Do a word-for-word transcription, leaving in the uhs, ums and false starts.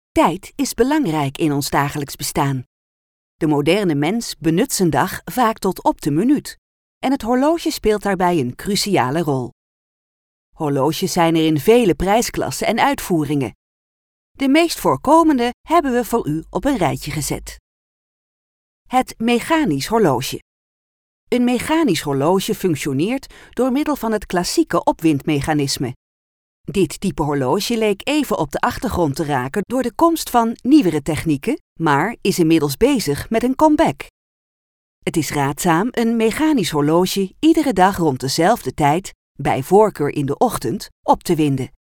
Tijd is belangrijk in ons dagelijks bestaan. De moderne mens benut zijn dag vaak tot op de minuut en het horloge speelt daarbij een cruciale rol. Horloges zijn er in vele prijsklassen en uitvoeringen. De meest voorkomende hebben we voor u op een rijtje gezet. Het mechanisch horloge. Een mechanisch horloge functioneert door middel van het klassieke opwindmechanisme. Dit type horloge leek even op de achtergrond te raken door de komst van nieuwere technieken, maar is inmiddels bezig met een comeback. Het is raadzaam een mechanisch horloge iedere dag rond dezelfde tijd, bij voorkeur in de ochtend, op te winden.